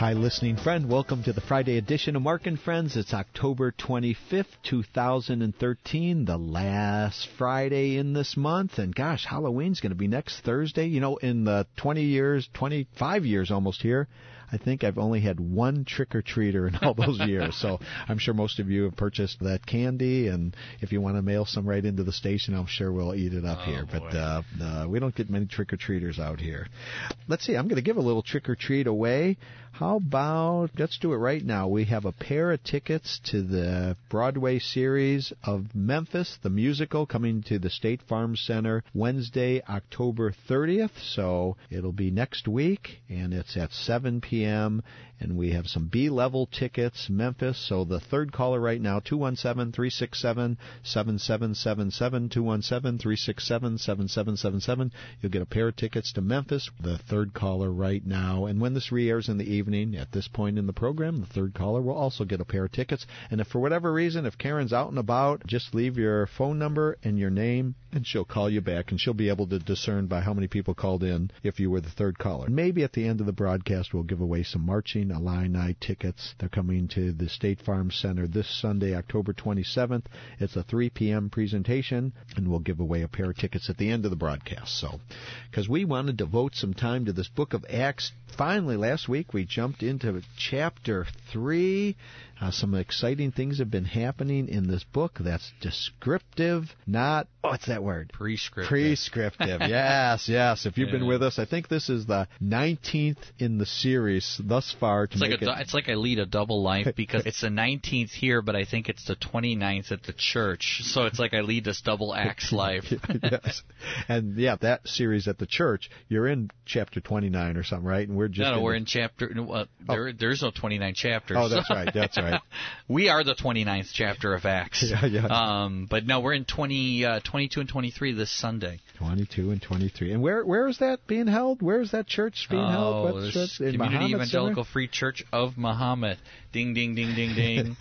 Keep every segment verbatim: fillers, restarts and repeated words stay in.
Hi, listening friend. Welcome to the Friday edition of Mark and Friends. It's October twenty-fifth, two thousand thirteen, the last Friday in this month. And gosh, Halloween's going to be next Thursday. You know, in the twenty years, twenty-five years almost here, I think I've only had one trick-or-treater in all those years. So I'm sure most of you have purchased that candy. And if you want to mail some right into the station, I'm sure we'll eat it up oh, here. Boy. But uh, uh, we don't get many trick-or-treaters out here. Let's see. I'm going to give a little trick-or-treat away. How about, let's do it right now. We have a pair of tickets to the Broadway series of Memphis, the musical, coming to the State Farm Center Wednesday, October thirtieth. So it'll be next week, and it's at seven p.m., and we have some B-level tickets, Memphis. So the third caller right now, two one seven, three six seven, seven seven seven seven, two one seven, three six seven, seven seven seven seven. You'll get a pair of tickets to Memphis, the third caller right now. And when this re-airs in the evening, at this point in the program, the third caller will also get a pair of tickets. And if for whatever reason, if Karen's out and about, just leave your phone number and your name, and she'll call you back, and she'll be able to discern by how many people called in if you were the third caller. Maybe at the end of the broadcast, we'll give away some Marching Illini tickets. They're coming to the State Farm Center this Sunday, October twenty-seventh. It's a three p.m. presentation, and we'll give away a pair of tickets at the end of the broadcast. So, because we want to devote some time to this book of Acts. Finally, last week, we jumped into chapter three. Uh, some exciting things have been happening in this book that's descriptive, not, what's that word? Prescriptive. Prescriptive, yes, yes. If you've yeah. been with us, I think this is the nineteenth in the series thus far. To it's, like make a, it... it's like I lead a double life because it's the nineteenth here, but I think it's the twenty-ninth at the church. So it's like I lead this double Acts life. Yes. And, yeah, that series at the church, you're in chapter twenty-nine or something, right? And we're just No, no, in we're the... in chapter, uh, there, oh. there's no twenty-nine chapters. Oh, that's right, that's right. We are the twenty-ninth chapter of Acts. Yeah, yeah. Um, but no, we're in twenty, uh, twenty-two and twenty-three this Sunday. twenty-two and twenty-three. And where where is that being held? Where is that church being oh, held? What this church? In Community Muhammad Evangelical Center? Free Church of Muhammad. Ding, ding, ding, ding, ding.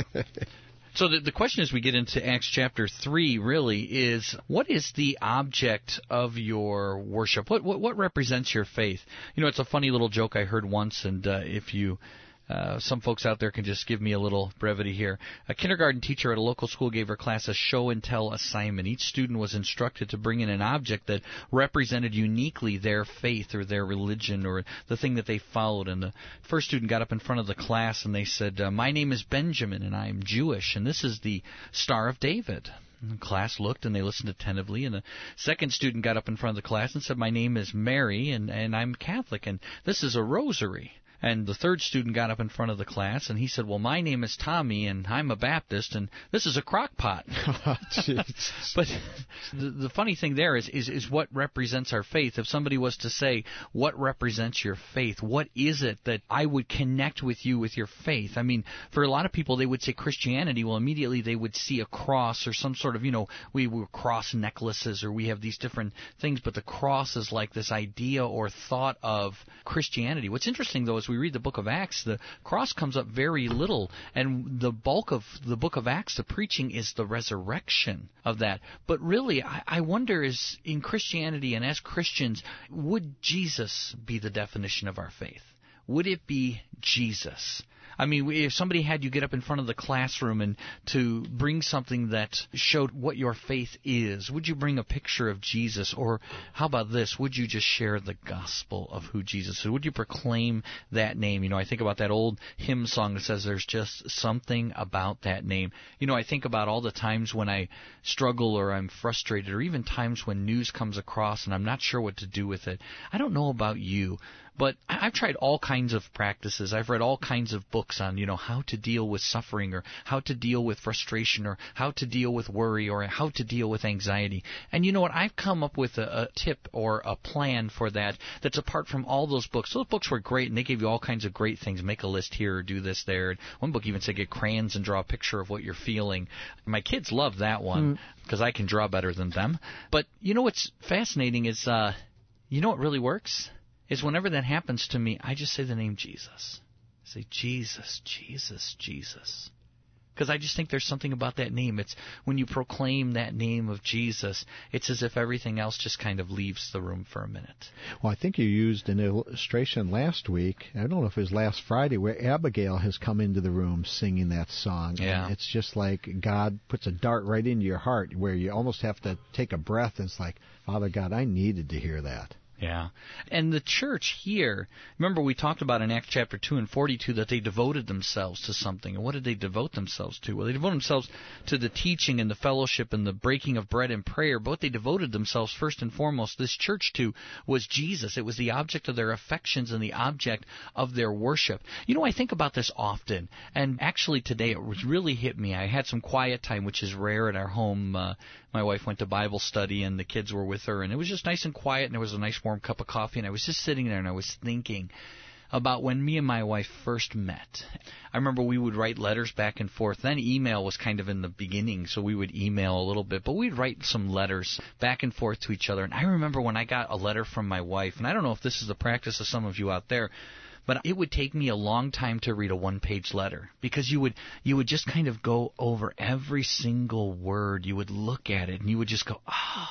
So the, the question as we get into Acts chapter three really is, what is the object of your worship? What, what what represents your faith? You know, it's a funny little joke I heard once, and uh, if you... Uh, some folks out there can just give me a little brevity here. A kindergarten teacher at a local school gave her class a show-and-tell assignment. Each student was instructed to bring in an object that represented uniquely their faith or their religion or the thing that they followed. And the first student got up in front of the class and they said, uh, "My name is Benjamin and I am Jewish, and this is the Star of David." The class looked and they listened attentively, and the second student got up in front of the class and said, "My name is Mary and, and I'm Catholic, and this is a rosary." And the third student got up in front of the class, and he said, "Well, my name is Tommy, and I'm a Baptist, and this is a crock pot." But the, the funny thing there is, is, is what represents our faith. If somebody was to say, what represents your faith, what is it that I would connect with you with your faith? I mean, for a lot of people, they would say Christianity. Well, immediately they would see a cross or some sort of, you know, we were cross necklaces or we have these different things, but the cross is like this idea or thought of Christianity. What's interesting, though, is we read the book of Acts, the cross comes up very little, and the bulk of the book of Acts, the preaching, is the resurrection of that. But really, I, I wonder, is in Christianity and as Christians, would Jesus be the definition of our faith? Would it be Jesus? I mean, if somebody had you get up in front of the classroom and to bring something that showed what your faith is, would you bring a picture of Jesus? Or how about this? Would you just share the gospel of who Jesus is? Would you proclaim that name? You know, I think about that old hymn song that says there's just something about that name. You know, I think about all the times when I struggle or I'm frustrated, or even times when news comes across and I'm not sure what to do with it. I don't know about you, but I've tried all kinds of practices. I've read all kinds of books on, you know, how to deal with suffering or how to deal with frustration or how to deal with worry or how to deal with anxiety. And you know what? I've come up with a, a tip or a plan for that that's apart from all those books. Those books were great, and they gave you all kinds of great things. Make a list here or do this there. And one book even said get crayons and draw a picture of what you're feeling. My kids love that one because mm. I can draw better than them. But you know what's fascinating is, uh, you know what really works? Is whenever that happens to me, I just say the name Jesus. I say, Jesus, Jesus, Jesus. Because I just think there's something about that name. It's when you proclaim that name of Jesus, it's as if everything else just kind of leaves the room for a minute. Well, I think you used an illustration last week, I don't know if it was last Friday, where Abigail has come into the room singing that song. Yeah. And it's just like God puts a dart right into your heart where you almost have to take a breath, and it's like, Father God, I needed to hear that. Yeah. And the church here, remember we talked about in Acts chapter two and forty-two that they devoted themselves to something. And what did they devote themselves to? Well, they devoted themselves to the teaching and the fellowship and the breaking of bread and prayer. But what they devoted themselves first and foremost, this church to, was Jesus. It was the object of their affections and the object of their worship. You know, I think about this often. And actually today it was really hit me. I had some quiet time, which is rare at our home. Uh, my wife went to Bible study and the kids were with her. And it was just nice and quiet, and there was a nice warm cup of coffee, and I was just sitting there and I was thinking about when me and my wife first met. I remember we would write letters back and forth. Then email was kind of in the beginning, so we would email a little bit, but we'd write some letters back and forth to each other. And I remember when I got a letter from my wife, and I don't know if this is the practice of some of you out there, but it would take me a long time to read a one-page letter, because you would you would just kind of go over every single word. You would look at it and you would just go, oh,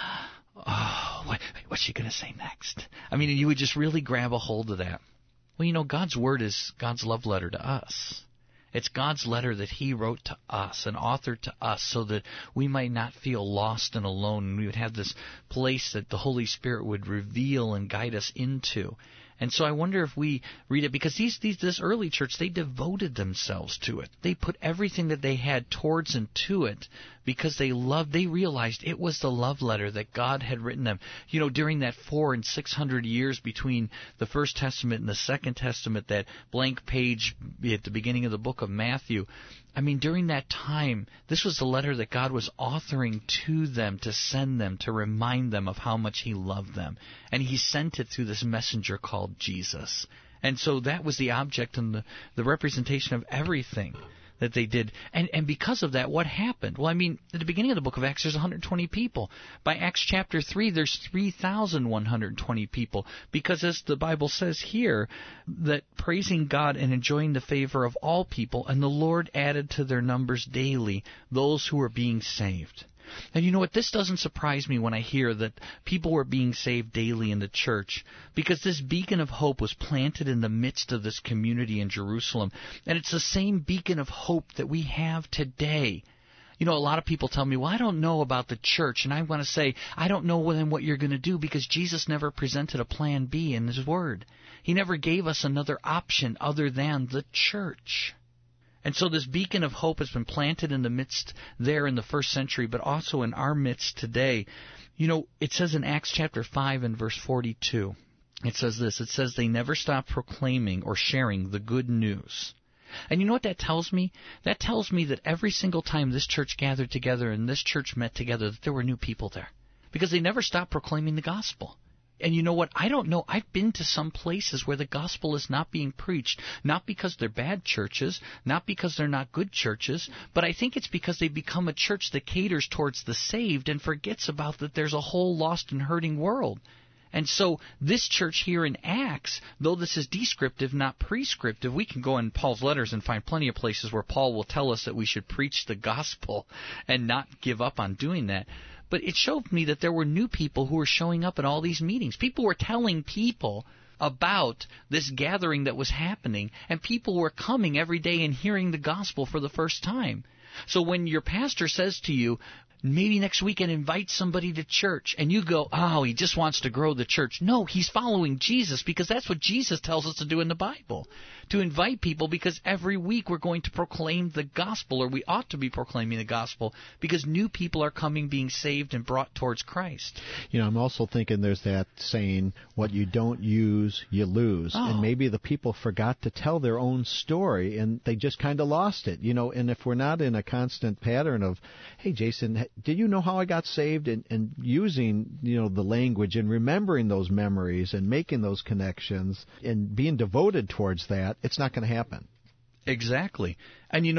oh, what, what's she going to say next? I mean, you would just really grab a hold of that. Well, you know, God's Word is God's love letter to us. It's God's letter that He wrote to us and authored to us so that we might not feel lost and alone, and we would have this place that the Holy Spirit would reveal and guide us into. And so I wonder if we read it, because these, these this early church, they devoted themselves to it. They put everything that they had towards and to it because they loved, they realized it was the love letter that God had written them. You know, during that four and six hundred years between the First Testament and the Second Testament, that blank page at the beginning of the book of Matthew, I mean, during that time, this was the letter that God was authoring to them to send them, to remind them of how much He loved them. And He sent it through this messenger called Jesus. And so that was the object and the, the representation of everything that they did. And and because of that, what happened? Well, I mean, at the beginning of the book of Acts, there's one hundred twenty people. By Acts chapter three, there's three thousand one hundred twenty people. Because as the Bible says here, that praising God and enjoying the favor of all people, and the Lord added to their numbers daily those who were being saved. And you know what? This doesn't surprise me when I hear that people were being saved daily in the church, because this beacon of hope was planted in the midst of this community in Jerusalem. And it's the same beacon of hope that we have today. You know, a lot of people tell me, well, I don't know about the church. And I want to say, I don't know then what you're going to do, because Jesus never presented a plan B in His Word. He never gave us another option other than the church. And so this beacon of hope has been planted in the midst there in the first century, but also in our midst today. You know, it says in Acts chapter five and verse forty-two, it says this, it says they never stopped proclaiming or sharing the good news. And you know what that tells me? That tells me that every single time this church gathered together and this church met together, that there were new people there. Because they never stopped proclaiming the gospel. And you know what? I don't know. I've been to some places where the gospel is not being preached, not because they're bad churches, not because they're not good churches, but I think it's because they become a church that caters towards the saved and forgets about that there's a whole lost and hurting world. And so this church here in Acts, though this is descriptive, not prescriptive, we can go in Paul's letters and find plenty of places where Paul will tell us that we should preach the gospel and not give up on doing that. But it showed me that there were new people who were showing up at all these meetings. People were telling people about this gathering that was happening, and people were coming every day and hearing the gospel for the first time. So when your pastor says to you, maybe next weekend invite somebody to church, and you go, oh, he just wants to grow the church. No, he's following Jesus, because that's what Jesus tells us to do in the Bible, to invite people, because every week we're going to proclaim the gospel, or we ought to be proclaiming the gospel, because new people are coming, being saved and brought towards Christ. You know, I'm also thinking there's that saying, what you don't use, you lose. Oh. And maybe the people forgot to tell their own story, and they just kind of lost it. You know, and if we're not in a constant pattern of, hey, Jason, did you know how I got saved? And, and using, you know, the language and remembering those memories and making those connections and being devoted towards that, it's not going to happen. Exactly. And you know what?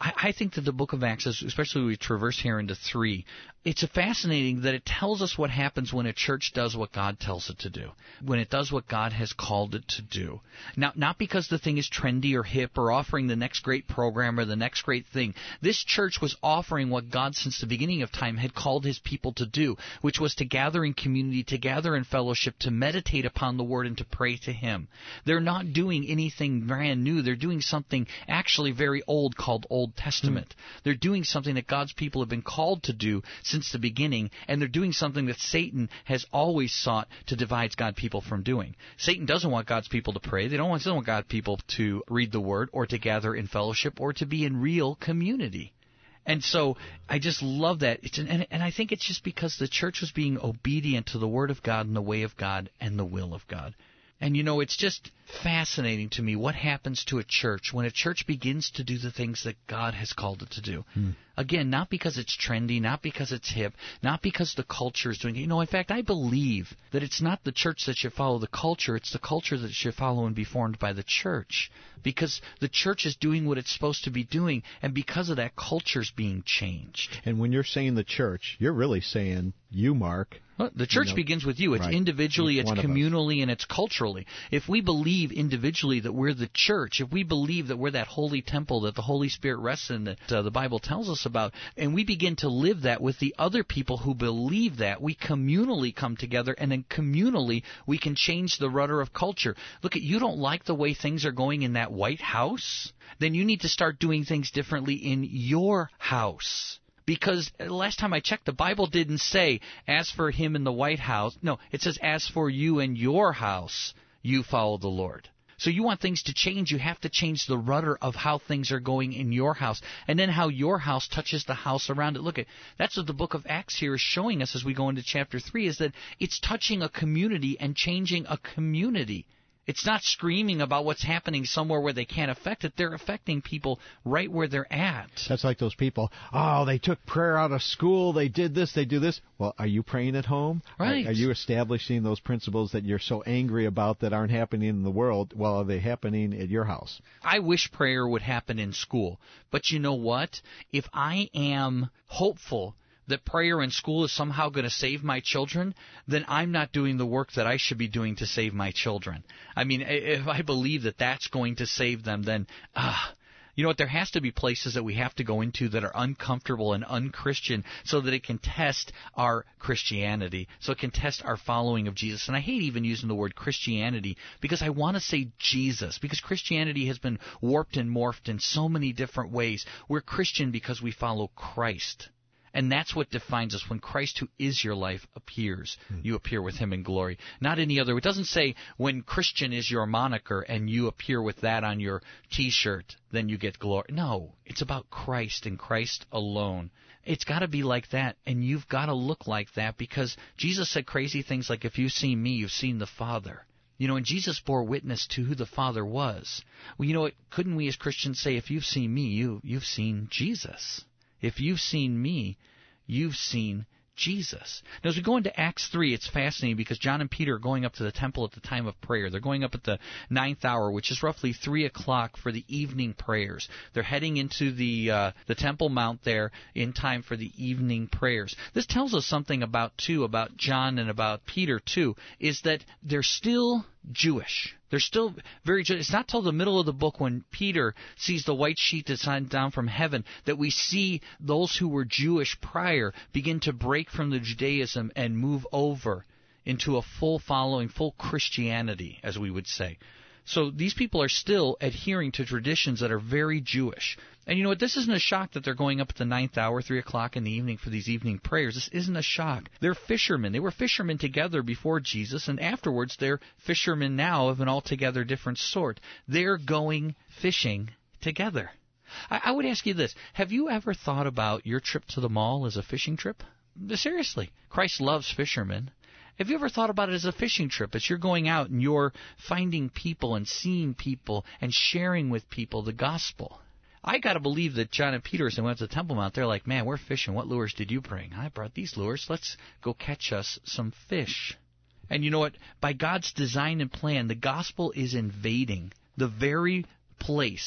I, I think that the book of Acts, especially we traverse here into three, it's fascinating that it tells us what happens when a church does what God tells it to do, when it does what God has called it to do. Now, not because the thing is trendy or hip or offering the next great program or the next great thing. This church was offering what God, since the beginning of time, had called his people to do, which was to gather in community, to gather in fellowship, to meditate upon the Word, and to pray to him. They're not doing anything brand new. They're doing something actually very old called Old Testament. Mm. They're doing something that God's people have been called to do since the beginning, and they're doing something that Satan has always sought to divide God's people from doing. Satan doesn't want God's people to pray. They don't want, doesn't want God's people to read the Word or to gather in fellowship or to be in real community. And so I just love that. It's an, and, and I think it's just because the church was being obedient to the Word of God and the way of God and the will of God. And, you know, it's just fascinating to me what happens to a church when a church begins to do the things that God has called it to do. Hmm. Again, not because it's trendy, not because it's hip, not because the culture is doing it. You know, in fact, I believe that it's not the church that should follow the culture. It's the culture that should follow and be formed by the church. Because the church is doing what it's supposed to be doing, and because of that, culture's being changed. And when you're saying the church, you're really saying you, Mark. Well, the church you know, begins with you. It's right. individually, it's communally, and it's culturally. If we believe individually that we're the church, if we believe that we're that holy temple that the Holy Spirit rests in, that uh, the Bible tells us about, and we begin to live that with the other people who believe that, we communally come together, and then communally we can change the rudder of culture. Look, at you don't like the way things are going in that White House? Then you need to start doing things differently in your house. Because last time I checked, the Bible didn't say, as for him in the White House. No, it says, as for you and your house, you follow the Lord. So you want things to change, you have to change the rudder of how things are going in your house, and then how your house touches the house around it. Look, at that's what the book of Acts here is showing us as we go into chapter three, is that it's touching a community and changing a community. It's not screaming about what's happening somewhere where they can't affect it. They're affecting people right where they're at. That's like those people, oh, they took prayer out of school, they did this, they do this. Well, are you praying at home? Right. Are, are you establishing those principles that you're so angry about that aren't happening in the world? Well, are they happening at your house? I wish prayer would happen in school. But you know what? If I am hopeful that prayer in school is somehow going to save my children, then I'm not doing the work that I should be doing to save my children. I mean, if I believe that that's going to save them, then, ah, you know what, there has to be places that we have to go into that are uncomfortable and unchristian so that it can test our Christianity, so it can test our following of Jesus. And I hate even using the word Christianity because I want to say Jesus, because Christianity has been warped and morphed in so many different ways. We're Christian because we follow Christ. And that's what defines us. When Christ, who is your life, appears, hmm. you appear with him in glory. Not any other. It doesn't say when Christian is your moniker and you appear with that on your T-shirt, then you get glory. No, it's about Christ and Christ alone. It's got to be like that, and you've got to look like that, because Jesus said crazy things like, if you've seen me, you've seen the Father. You know, and Jesus bore witness to who the Father was. Well, you know what? Couldn't we as Christians say, if you've seen me, you, you've seen Jesus? If you've seen me, you've seen Jesus. Now, as we go into Acts three, it's fascinating because John and Peter are going up to the temple at the time of prayer. They're going up at the ninth hour, which is roughly three o'clock for the evening prayers. They're heading into the uh, the Temple Mount there in time for the evening prayers. This tells us something about, too, about John and about Peter, too, is that they're still Jewish. They're still very Jewish. It's not till the middle of the book when Peter sees the white sheet descend down from heaven that we see those who were Jewish prior begin to break from the Judaism and move over into a full following, full Christianity, as we would say. So these people are still adhering to traditions that are very Jewish. And you know what? This isn't a shock that they're going up at the ninth hour, three o'clock in the evening for these evening prayers. This isn't a shock. They're fishermen. They were fishermen together before Jesus, and afterwards they're fishermen now of an altogether different sort. They're going fishing together. I, I would ask you this. Have you ever thought about your trip to the mall as a fishing trip? Seriously. Christ loves fishermen. Have you ever thought about it as a fishing trip, as you're going out and you're finding people and seeing people and sharing with people the gospel? I got to believe that John and Peter, as they went to the Temple Mount, they're like, man, we're fishing. What lures did you bring? I brought these lures. Let's go catch us some fish. And you know what? By God's design and plan, the gospel is invading the very place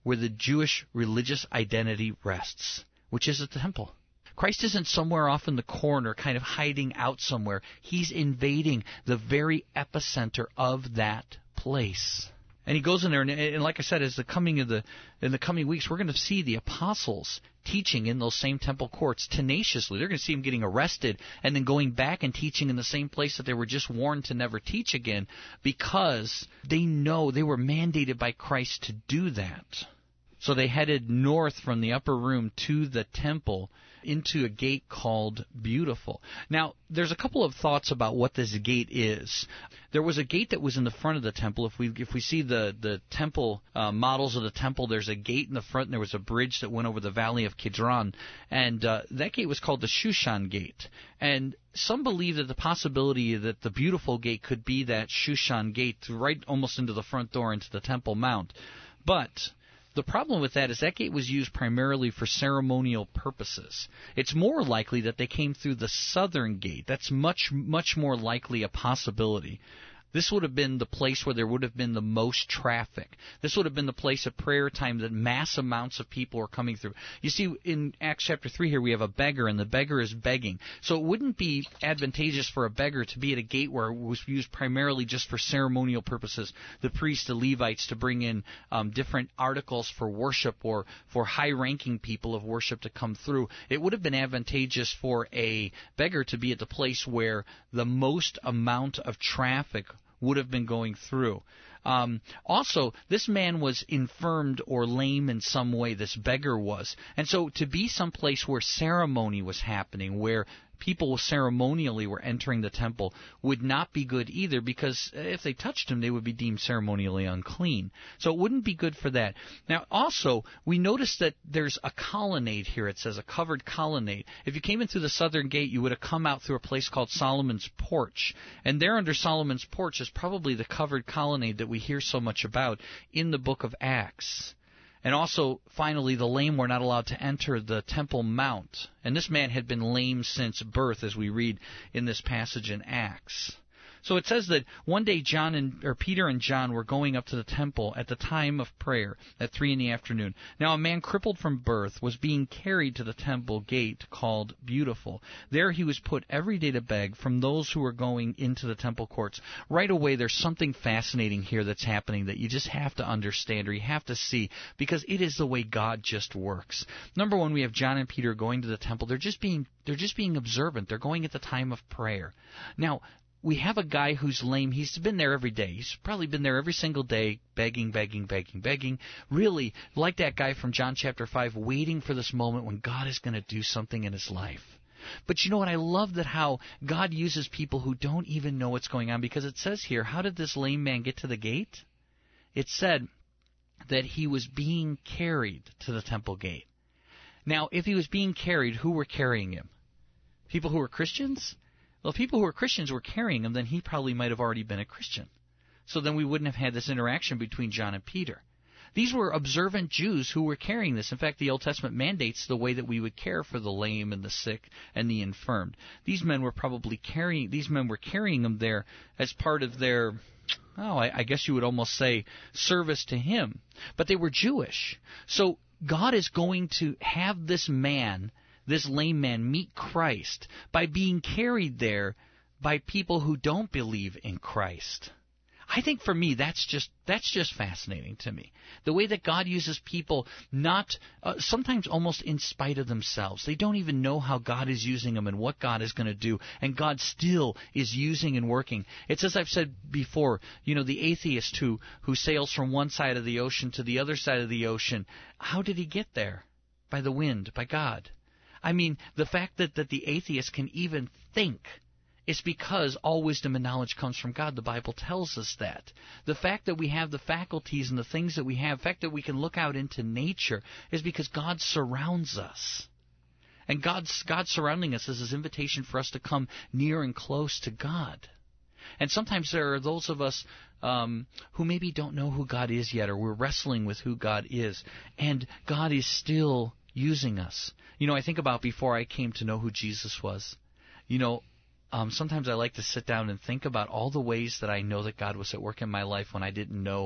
where the Jewish religious identity rests, which is at the temple. Christ isn't somewhere off in the corner kind of hiding out somewhere. He's invading the very epicenter of that place. And he goes in there, and, and like I said, as the coming of the in the coming weeks, we're going to see the apostles teaching in those same temple courts tenaciously. They're going to see them getting arrested and then going back and teaching in the same place that they were just warned to never teach again, because they know they were mandated by Christ to do that. So they headed north from the upper room to the temple into a gate called Beautiful. Now, there's a couple of thoughts about what this gate is. There was a gate that was in the front of the temple. If we if we see the, the temple uh, models of the temple, there's a gate in the front, and there was a bridge that went over the valley of Kidron. And uh, that gate was called the Shushan Gate. And some believe that the possibility that the Beautiful Gate could be that Shushan Gate right almost into the front door into the Temple Mount. But the problem with that is that gate was used primarily for ceremonial purposes. It's more likely that they came through the southern gate. That's much, much more likely a possibility. This would have been the place where there would have been the most traffic. This would have been the place of prayer time that mass amounts of people were coming through. You see, in Acts chapter three here, we have a beggar, and the beggar is begging. So it wouldn't be advantageous for a beggar to be at a gate where it was used primarily just for ceremonial purposes, the priests, the Levites, to bring in um, different articles for worship or for high-ranking people of worship to come through. It would have been advantageous for a beggar to be at the place where the most amount of traffic would have been going through. Um, also, this man was infirmed or lame in some way, this beggar was. And so to be someplace where ceremony was happening, where people ceremonially were entering the temple, would not be good either, because if they touched him, they would be deemed ceremonially unclean. So it wouldn't be good for that. Now, also, we notice that there's a colonnade here. It says a covered colonnade. If you came in through the southern gate, you would have come out through a place called Solomon's Porch. And there under Solomon's Porch is probably the covered colonnade that we hear so much about in the book of Acts. And also, finally, the lame were not allowed to enter the Temple Mount. And this man had been lame since birth, as we read in this passage in Acts. So it says that one day John and or Peter and John were going up to the temple at the time of prayer at three in the afternoon. Now a man crippled from birth was being carried to the temple gate called Beautiful. There he was put every day to beg from those who were going into the temple courts. Right away, there's something fascinating here that's happening that you just have to understand, or you have to see, because it is the way God just works. Number one, we have John and Peter going to the temple. They're just being they're just being observant. They're going at the time of prayer. Now, we have a guy who's lame. He's been there every day. He's probably been there every single day, begging, begging, begging, begging. Really, like that guy from John chapter five, waiting for this moment when God is going to do something in his life. But you know what? I love that how God uses people who don't even know what's going on, because it says here, how did this lame man get to the gate? It said that he was being carried to the temple gate. Now, if he was being carried, who were carrying him? People who were Christians? Well, if people who were Christians were carrying him, then he probably might have already been a Christian. So then we wouldn't have had this interaction between John and Peter. These were observant Jews who were carrying this. In fact, the Old Testament mandates the way that we would care for the lame and the sick and the infirmed. These men were probably carrying, these men were carrying them there as part of their, oh, I, I guess you would almost say, service to him. But they were Jewish. So God is going to have this man, this lame man, meet Christ by being carried there by people who don't believe in Christ. I think for me that's just that's just fascinating to me. The way that God uses people, not uh, sometimes almost in spite of themselves. They don't even know how God is using them and what God is going to do, and God still is using and working. It's as I've said before, you know, the atheist who who sails from one side of the ocean to the other side of the ocean. How did he get there? By the wind, by God. I mean, the fact that, that the atheist can even think is because all wisdom and knowledge comes from God. The Bible tells us that. The fact that we have the faculties and the things that we have, the fact that we can look out into nature, is because God surrounds us. And God's, God surrounding us is His invitation for us to come near and close to God. And sometimes there are those of us um, who maybe don't know who God is yet, or we're wrestling with who God is. And God is still using us. You know, I think about before I came to know who Jesus was. You know, um, sometimes I like to sit down and think about all the ways that I know that God was at work in my life when I didn't know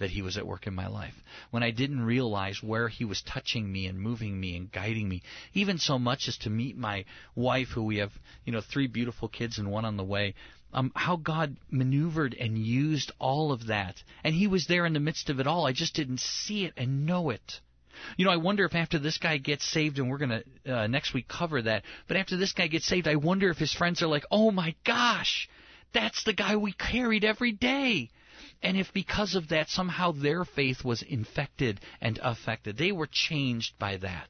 that he was at work in my life, when I didn't realize where he was touching me and moving me and guiding me, even so much as to meet my wife, who we have, you know, three beautiful kids and one on the way, um, how God maneuvered and used all of that. And he was there in the midst of it all. I just didn't see it and know it. You know, I wonder if after this guy gets saved, and we're going to uh, next week cover that, but after this guy gets saved, I wonder if his friends are like, oh my gosh, that's the guy we carried every day. And if because of that, somehow their faith was infected and affected. They were changed by that.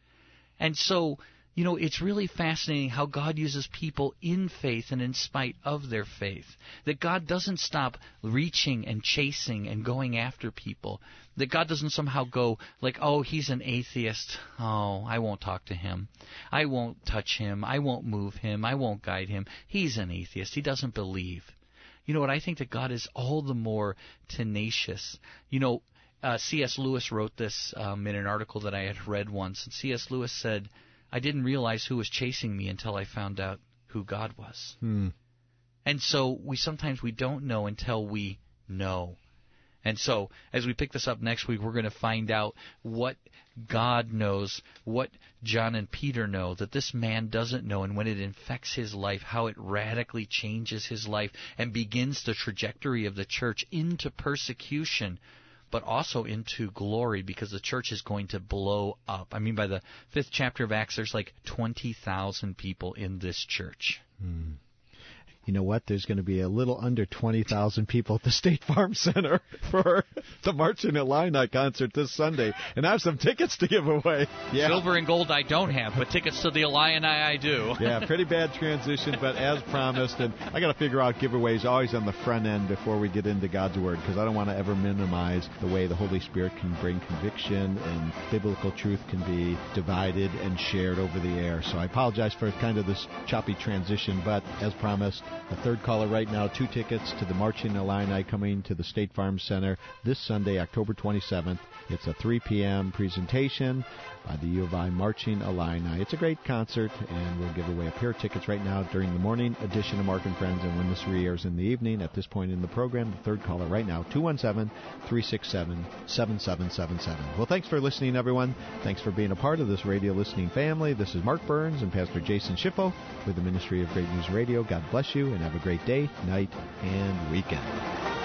And so, you know, it's really fascinating how God uses people in faith and in spite of their faith. That God doesn't stop reaching and chasing and going after people. That God doesn't somehow go like, oh, he's an atheist. Oh, I won't talk to him. I won't touch him. I won't move him. I won't guide him. He's an atheist. He doesn't believe. You know what? I think that God is all the more tenacious. You know, uh, C S Lewis wrote this um, in an article that I had read once. And C S Lewis said, I didn't realize who was chasing me until I found out who God was. Hmm. And so we sometimes we don't know until we know. And so as we pick this up next week, we're going to find out what God knows, what John and Peter know that this man doesn't know, and when it infects his life, how it radically changes his life and begins the trajectory of the church into persecution, but also into glory, because the church is going to blow up. I mean, by the fifth chapter of Acts, there's like twenty thousand people in this church. Hmm. You know what? There's going to be a little under twenty thousand people at the State Farm Center for the Marching Illini concert this Sunday, and I have some tickets to give away. Yeah. Silver and gold I don't have, but tickets to the Illini I do. Yeah, pretty bad transition, but as promised, and I got to figure out giveaways always on the front end before we get into God's Word, because I don't want to ever minimize the way the Holy Spirit can bring conviction and biblical truth can be divided and shared over the air. So I apologize for kind of this choppy transition, but as promised, the third caller right now, two tickets to the Marching Illini coming to the State Farm Center this Sunday, October twenty-seventh. It's a three p.m. presentation by the U of I Marching Illini. It's a great concert, and we'll give away a pair of tickets right now during the morning edition of Mark and Friends, and when this re-airs in the evening, at this point in the program, the third caller right now, two one seven, three six seven, seven seven seven seven. Well, thanks for listening, everyone. Thanks for being a part of this radio listening family. This is Mark Burns and Pastor Jason Schiffo with the Ministry of Great News Radio. God bless you, and have a great day, night, and weekend.